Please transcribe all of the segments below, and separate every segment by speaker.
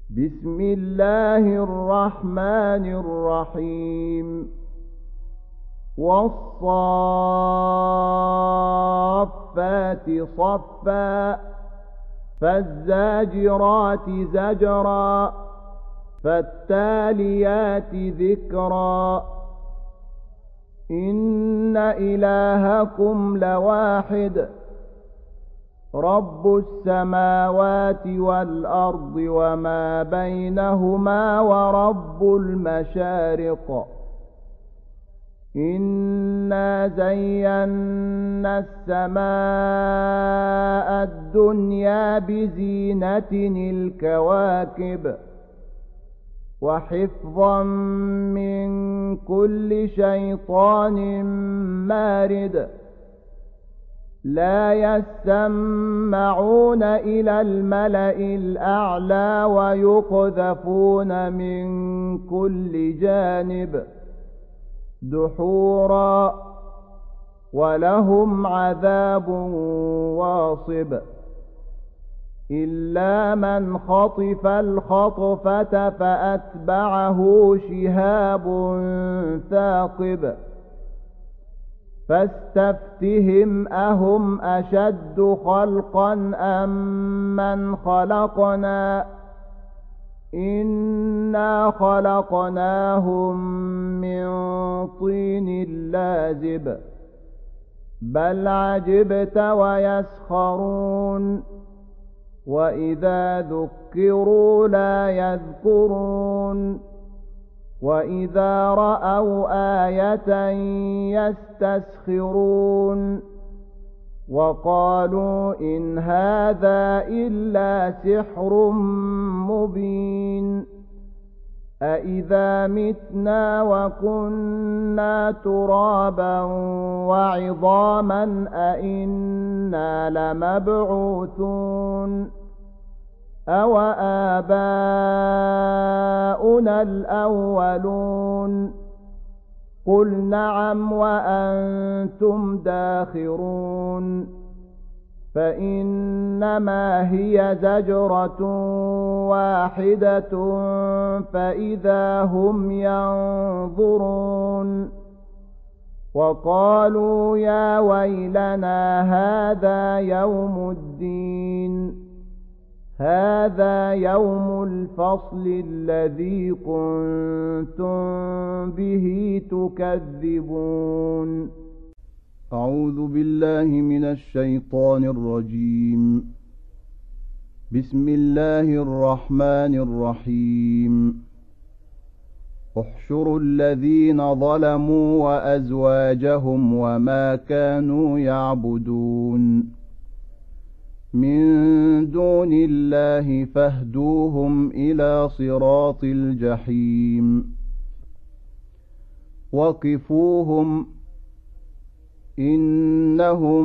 Speaker 1: بسم الله الرحمن الرحيم والصافات صفا فالزاجرات زجرا فالتاليات ذكرا إن إلهكم لواحد رب السماوات والأرض وما بينهما ورب المشارق إنا زينا السماء الدنيا بزينة الكواكب وحفظا من كل شيطان مارد لا يسمعون إلى الملأ الأعلى ويقذفون من كل جانب دحورا ولهم عذاب واصب إلا من خطف الخطفة فأتبعه شهاب ثاقب فاستفتهم أهم أشد خلقا أم من خلقنا إنا خلقناهم من طين لازب بل عجبت ويسخرون وإذا ذكروا لا يذكرون وإذا رأوا آية يستسخرون وقالوا إن هذا إلا سحر مبين أإذا متنا وكنا ترابا وعظاما أإنا لمبعوثون أو آباؤنا الأولون قل نعم وأنتم داخرون فإنما هي زجرة واحدة فإذا هم ينظرون وقالوا يا ويلنا هذا يوم الدين هذا يوم الفصل الذي كنتم به تكذبون. أعوذ بالله من الشيطان الرجيم. بسم الله الرحمن الرحيم. احشروا الذين ظلموا وأزواجهم وما كانوا يعبدون من دون الله فاهدوهم إلى صراط الجحيم وقفوهم إنهم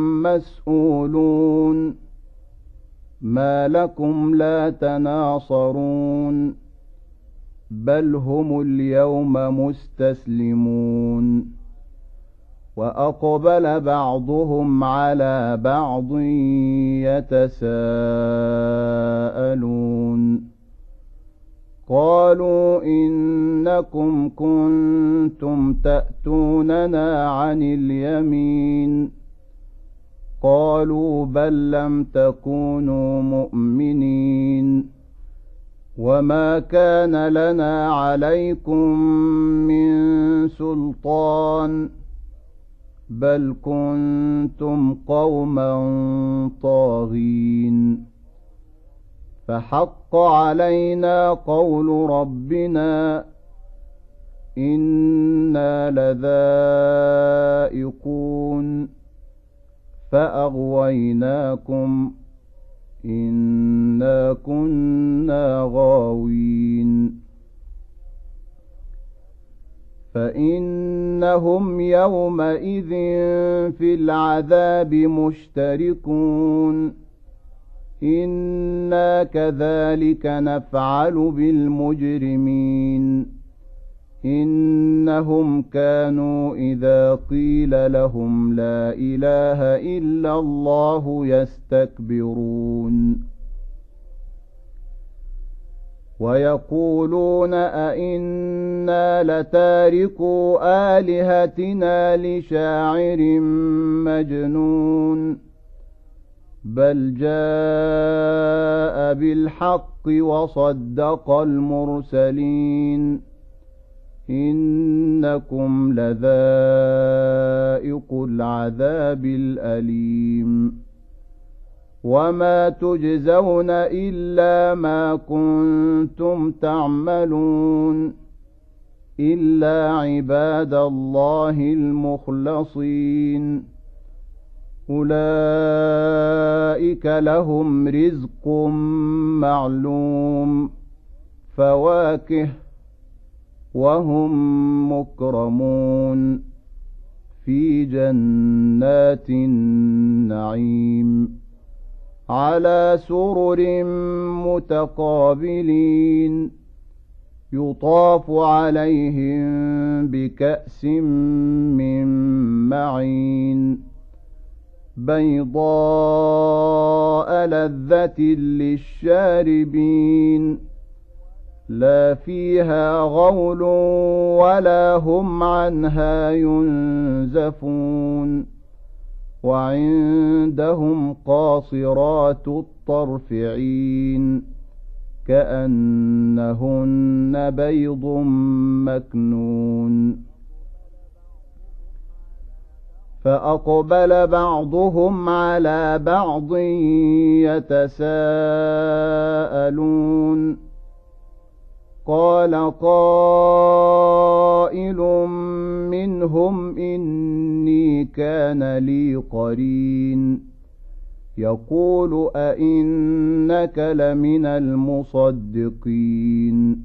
Speaker 1: مسؤولون ما لكم لا تناصرون بل هم اليوم مستسلمون وأقبل بعضهم على بعض يتساءلون قالوا إنكم كنتم تأتوننا عن اليمين قالوا بل لم تكونوا مؤمنين وما كان لنا عليكم من سلطان بل كنتم قوما طاغين فحق علينا قول ربنا إنا لذائقون فأغويناكم إنا كنا غاوين فإنهم يومئذ في العذاب مشتركون إنا كذلك نفعل بالمجرمين إنهم كانوا إذا قيل لهم لا إله إلا الله يستكبرون ويقولون أئنا لتاركو آلهتنا لشاعر مجنون بل جاء بالحق وصدق المرسلين إنكم لذائق العذاب الأليم وما تجزون إلا ما كنتم تعملون إلا عباد الله المخلصين أولئك لهم رزق معلوم فواكه وهم مكرمون في جنات النعيم على سرر متقابلين يطاف عليهم بكأس من معين بيضاء لذة للشاربين لا فيها غول ولا هم عنها ينزفون وعندهم قاصرات الطرف عين كأنهن بيض مكنون فأقبل بعضهم على بعض يتساءلون قال قائل منهم إني كان لي قرين يقول أئنك لمن المصدقين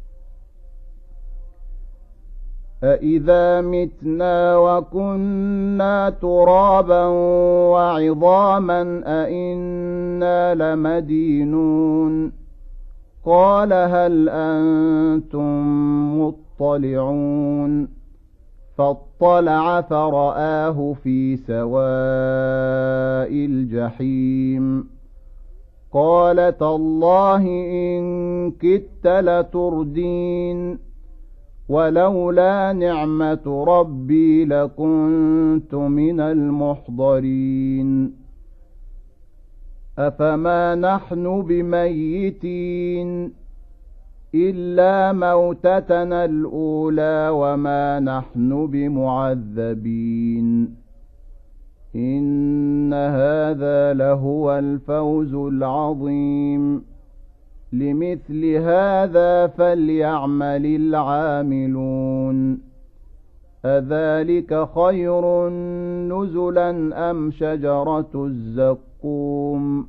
Speaker 1: أإذا متنا وكنا ترابا وعظاما أئنا لمدينون قال هل أنتم مطلعون فاطلع فرآه في سواء الجحيم قال تالله إن كدت لتردين ولولا نعمة ربي لكنت من المحضرين أفما نحن بميتين إلا موتتنا الأولى وما نحن بمعذبين إن هذا لهو الفوز العظيم لمثل هذا فليعمل العاملون أذلك خير نزلا أم شجرة الزقوم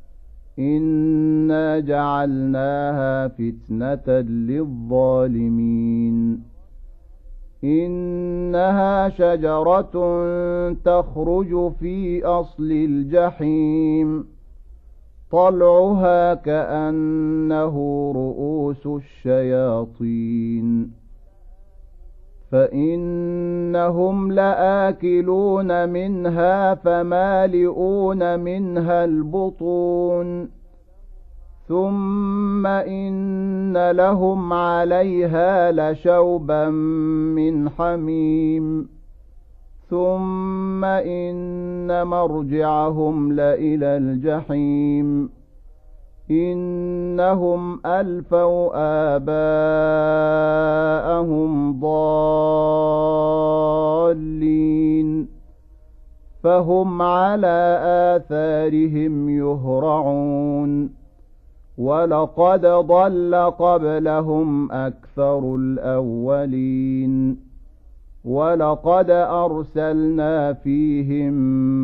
Speaker 1: إنا جعلناها فتنة للظالمين إنها شجرة تخرج في أصل الجحيم طلعها كأنه رؤوس الشياطين فإنهم لآكلون منها فمالئون منها البطون ثم إن لهم عليها لشوبا من حميم ثم إن مرجعهم لإلى الجحيم إنهم ألفوا آباءهم ضالين فهم على آثارهم يهرعون ولقد ضل قبلهم أكثر الأولين ولقد أرسلنا فيهم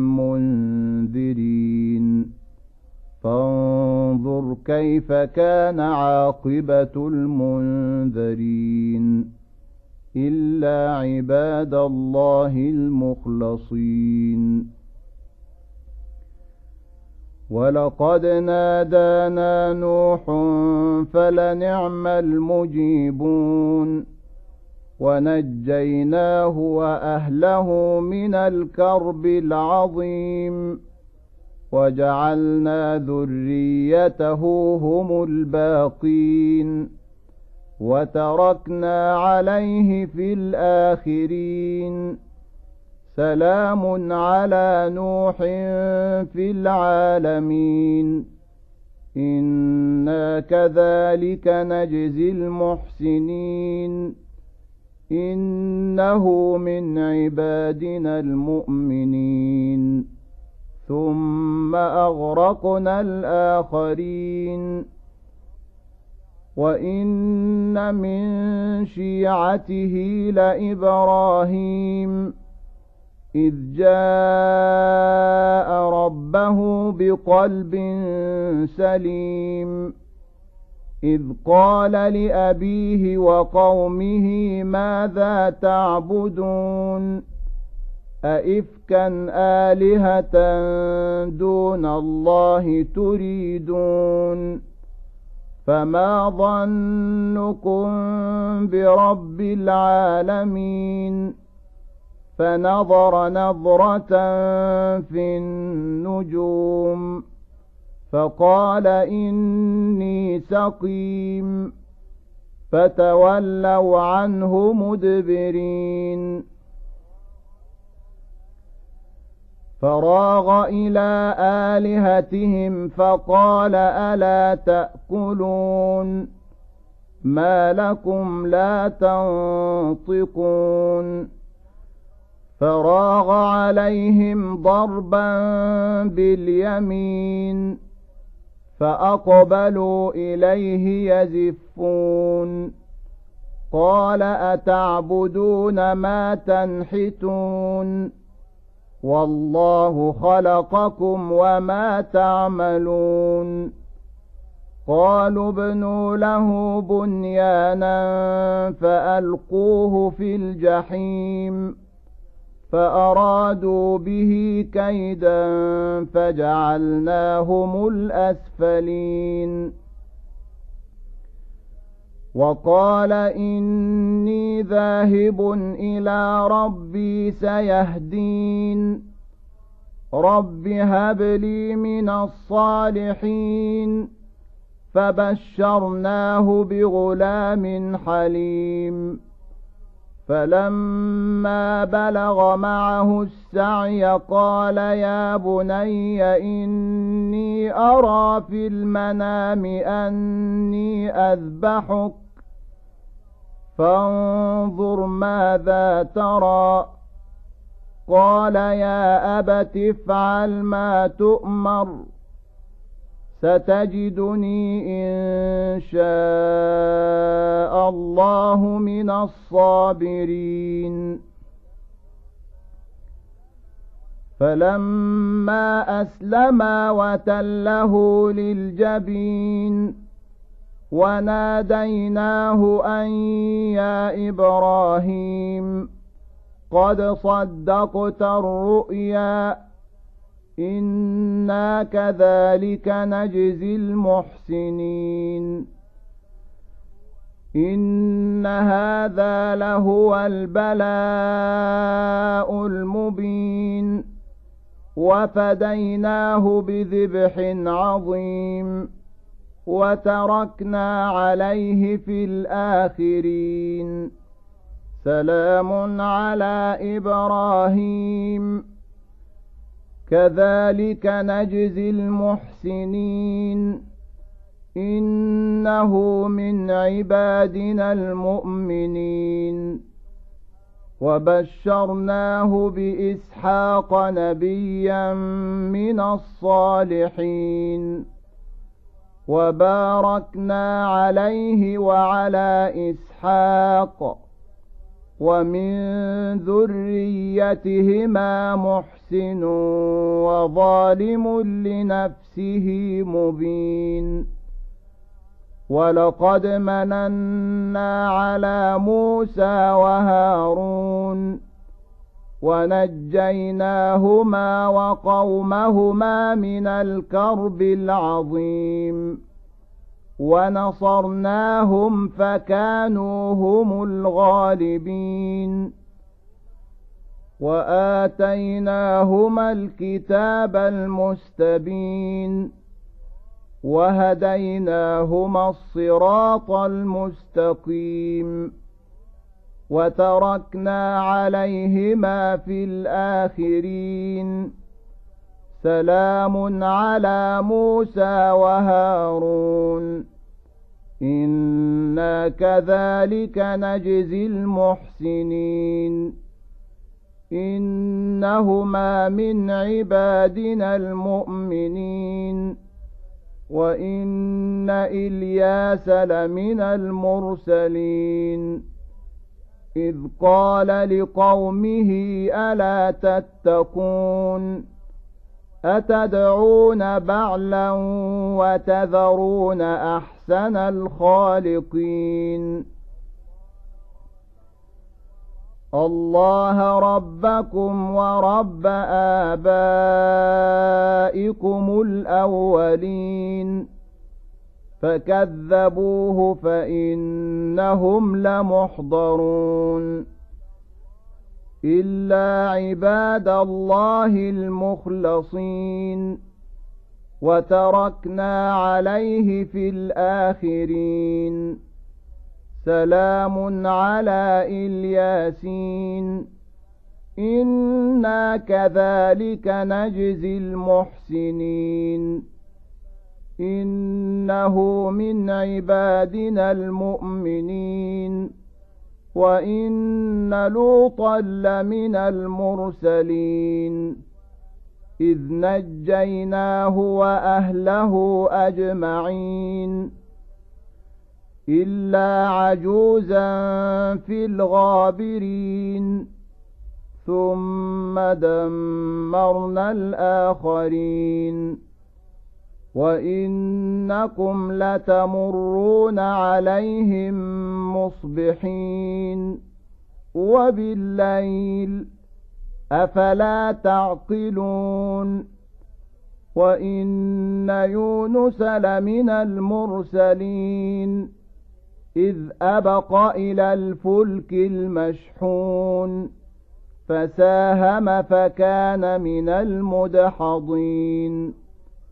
Speaker 1: منذرين فانظر كيف كان عاقبة المنذرين إلا عباد الله المخلصين ولقد نادانا نوح فلنعم المجيبون ونجيناه وأهله من الكرب العظيم وجعلنا ذريته هم الباقين وتركنا عليه في الآخرين سلام على نوح في العالمين إنا كذلك نجزي المحسنين إنه من عبادنا المؤمنين ثم أغرقنا الآخرين وإن من شيعته لإبراهيم إذ جاء ربه بقلب سليم إذ قال لأبيه وقومه ماذا تعبدون أئفكا آلهة دون الله تريدون فما ظنكم برب العالمين فنظر نظرة في النجوم فقال إني سقيم فتولوا عنه مدبرين فراغ إلى آلهتهم فقال ألا تأكلون ما لكم لا تنطقون فراغ عليهم ضربا باليمين فأقبلوا إليه يزفون قال أتعبدون ما تنحتون والله خلقكم وما تعملون قالوا ابنوا له بنيانا فألقوه في الجحيم فأرادوا به كيدا فجعلناهم الأسفلين وقال إني ذاهب إلى ربي سيهدين رب هب لي من الصالحين فبشرناه بغلام حليم فلما بلغ معه السعي قال يا بني إني أرى في المنام أني أذبحك فانظر ماذا ترى قال يا أبت افعل ما تؤمر ستجدني إن شاء الله من الصابرين فلما أسلما وتله للجبين وناديناه أن يا إبراهيم قد صدقت الرؤيا إنا كذلك نجزي المحسنين إن هذا لهو البلاء المبين وفديناه بذبح عظيم وتركنا عليه في الآخرين سلام على إبراهيم كذلك نجزي المحسنين إنه من عبادنا المؤمنين وبشرناه بإسحاق نبيا من الصالحين وباركنا عليه وعلى إسحاق ومن ذريتهما محسن وظالم لنفسه مبين ولقد مننا على موسى وهارون ونجيناهما وقومهما من الكرب العظيم ونصرناهم فكانوا هم الغالبين وآتيناهما الكتاب المستبين وهديناهما الصراط المستقيم وتركنا عليهما في الآخرين سلام على موسى وهارون إنا كذلك نجزي المحسنين إنهما من عبادنا المؤمنين وإن إلياس لمن المرسلين إذ قال لقومه ألا تتقون أتدعون بعلا وتذرون أحسن الخالقين الله ربكم ورب آبائكم الأولين فكذبوه فإنهم لمحضرون إلا عباد الله المخلصين وتركنا عليه في الآخرين سلام على الياسين إنا كذلك نجزي المحسنين إنه من عبادنا المؤمنين وإن لوطا لمن المرسلين إذ نجيناه وأهله أجمعين إلا عجوزا في الغابرين ثم دمرنا الآخرين وإنكم لتمرون عليهم مصبحين وبالليل أفلا تعقلون وإن يونس لمن المرسلين إذ أبق إلى الفلك المشحون فساهم فكان من المدحضين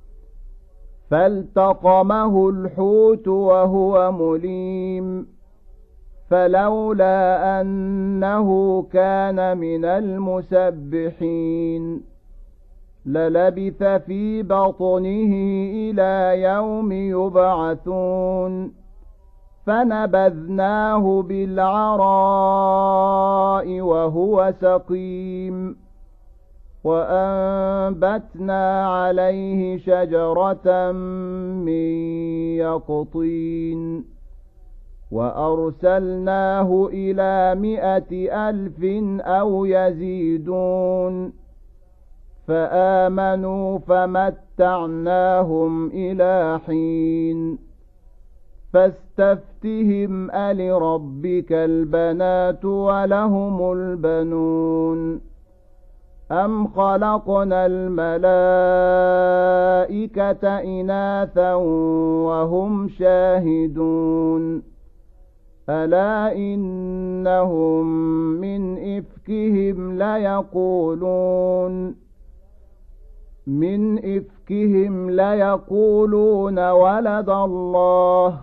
Speaker 1: فالتقمه الحوت وهو مليم فلولا أنه كان من المسبحين للبث في بطنه إلى يوم يبعثون فنبذناه بالعراء وهو سقيم وأنبتنا عليه شجرة من يقطين وأرسلناه إلى 100,000 أو يزيدون فآمنوا فمتعناهم إلى حين فاستفتهم ألربك البنات ولهم البنون أم خلقنا الملائكة إناثا وهم شاهدون ألا إنهم من إفكهم ليقولون ولد الله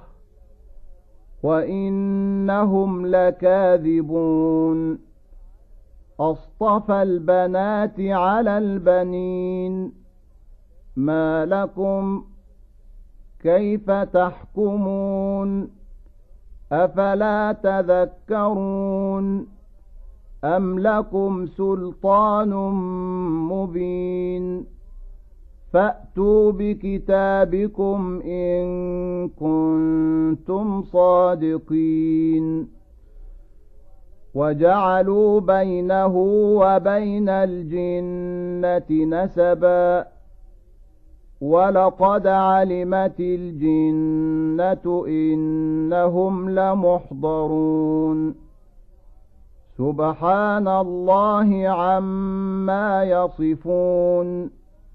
Speaker 1: وإنهم لكاذبون أصطفى البنات على البنين ما لكم كيف تحكمون أفلا تذكرون أم لكم سلطان مبين فأتوا بكتابكم إن كنتم صادقين وجعلوا بينه وبين الجنة نسبا ولقد علمت الجنة إنهم لمحضرون سبحان الله عما يصفون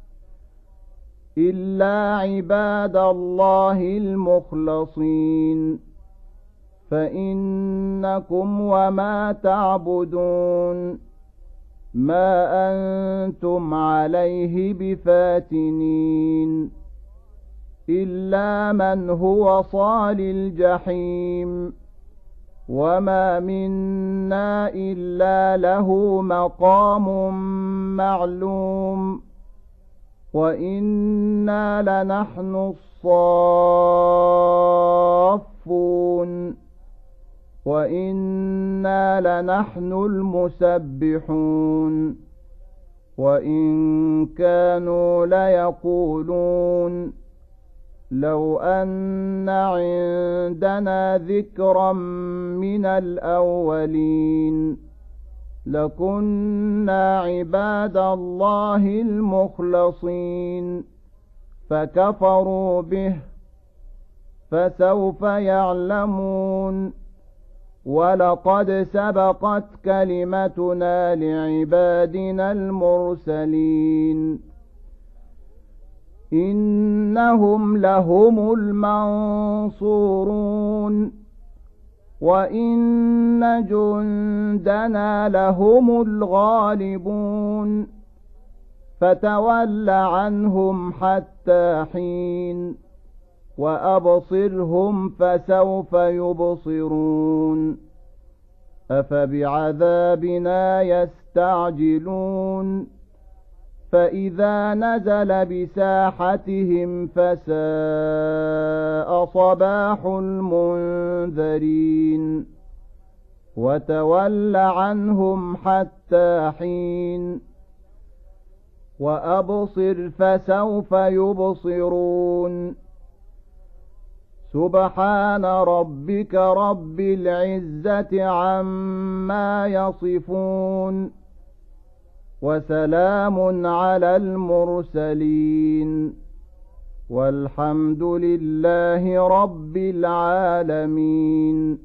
Speaker 1: إلا عباد الله المخلصين فإنكم وما تعبدون ما أنتم عليه بفاتنين إلا من هو صال الجحيم وما منا إلا له مقام معلوم وإنا لنحن الصافون وإنا لنحن المسبحون وإن كانوا ليقولون لو أن عندنا ذكرا من الأولين لكنا عباد الله المخلصين فكفروا به فسوف يعلمون ولقد سبقت كلمتنا لعبادنا المرسلين إنهم لهم المنصورون وإن جندنا لهم الغالبون فتول عنهم حتى حين وأبصرهم فسوف يبصرون أفبعذابنا يستعجلون فإذا نزل بساحتهم فساء صباح المنذرين وتول عنهم حتى حين وأبصر فسوف يبصرون سبحان ربك رب العزة عما يصفون وسلام على المرسلين والحمد لله رب العالمين.